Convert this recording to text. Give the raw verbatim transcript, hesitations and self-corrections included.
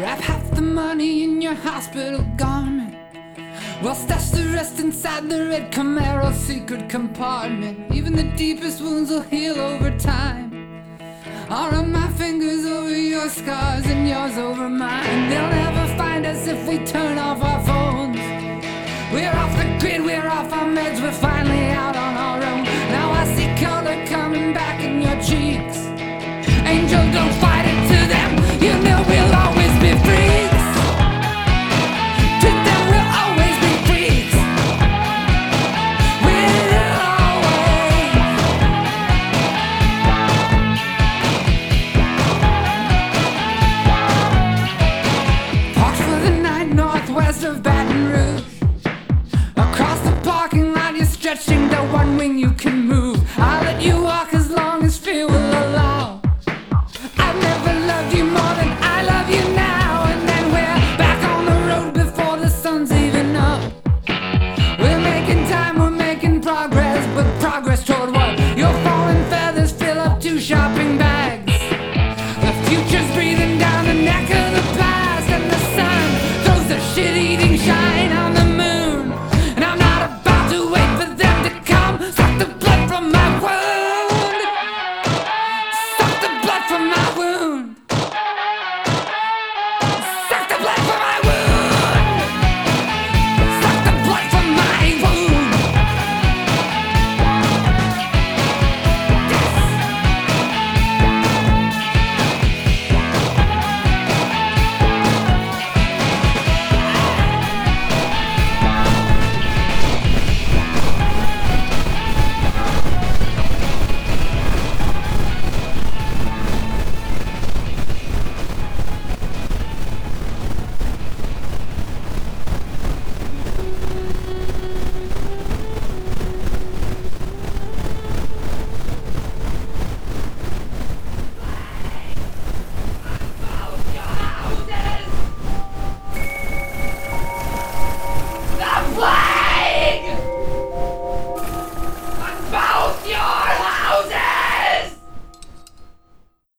Have half the money in your hospital garment. Well, stash the rest inside the red Camaro secret compartment. Even the deepest wounds will heal over time. I'll run my fingers over your scars and yours over mine. They'll never find us if we turn off our phones. We're off the grid, we're off our meds, we're finally out on our own. Now I see color coming back in your cheeks. Angel, don't fight it to them, you know we'll always be freaks. To them we'll always be freaks. We'll always. Parked for the night northwest of Baton Rouge. Across the parking lot you're stretching the one wing you can move. I'll let you walk as long as fear will allow. I've never loved you more than I love you now. And then we're back on the road before the sun's even up. We're making time, we're making progress, but progress toward what?